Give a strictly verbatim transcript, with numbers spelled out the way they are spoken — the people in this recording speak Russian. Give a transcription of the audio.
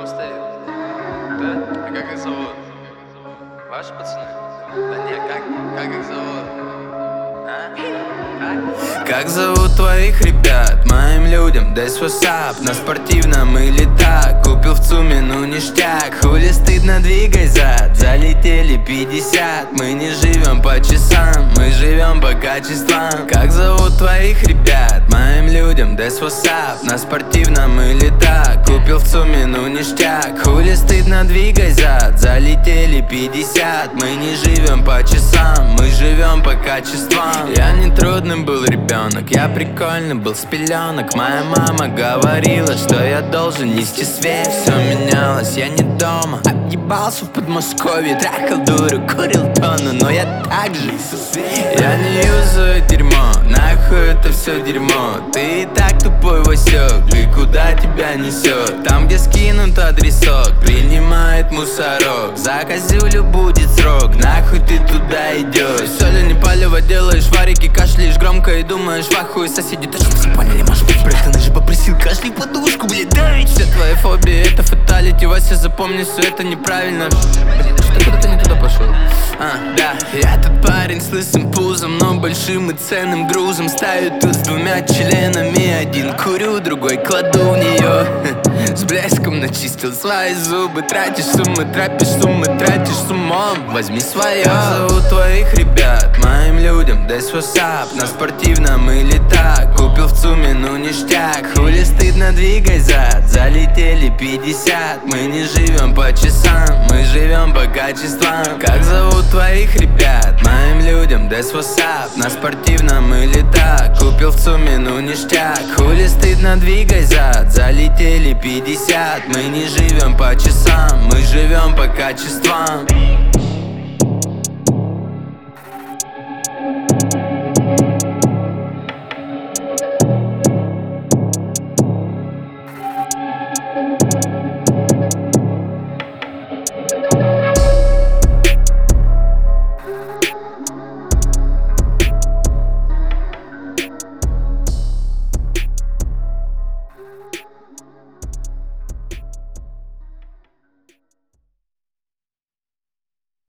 стоит? Да? А как их зовут? Ваши пацаны? Да нет, как, как их зовут? А? А? Как зовут твоих ребят? Моим людям дай what's up. На спортивном или так? Купил в ЦУМе, ну ништяк. Хули стыдно, двигай зад. Залетели пятьдесят. Мы не живем по часам, мы живем по качествам. Как зовут твоих ребят? Моим людям дай what's up. На спортивном или так? Купил в ЦУМе, ну ништяк. Хули стыдно, двигай зад. Залетели пятьдесят. Мы не живем по часам, мы живем по качествам. Я не трудный был ребенок, я прикольный был с пеленок. Моя мама говорила, что я должен нести свет. Все менялось, я не дома, объебался в Подмосковье. Трахал дуру, курил тонну, но я так же. Я не юзаю дерьмо, нахуй это все дерьмо. Ты и так тупой Васек, и куда тебя несет? Там, где скинут адресок, принимает мусорок. За козюлю будет срок, нахуй ты туда идешь? Соли не палево, делаешь варики, кашляешь громко и думаешь в ахуе. Соседи точно все поняли, может быть, братан, же попросил кашляй подушку, блядь, дай. Все твои фобии, это фаталити, Вася, запомни, все это неправильно. Блядь, что куда-то не туда пошел? А, да, я тот парень с лысым пузом, но большим и ценным грузом. Ставлю тут с двумя членами, один курю, другой кладу в нее. С блеском начистил свои зубы. Тратишь суммы, тратишь суммы, тратишь с умом. Возьми свое. Как зовут твоих ребят? Моим людям дай what's up. На спортивном или так? Купил в ЦУМе, ну ништяк. Хули стыдно, двигай зад. Залетели пятьдесят. Мы не живем по часам, мы живем по качествам. Как зовут твоих ребят? Моим людям дай what's up. На спортивном или так? Купил в ЦУМе, ну ништяк. Хули стыдно, двигай зад. Залетели пятьдесят. Мы не живем по часам, мы живем по качествам.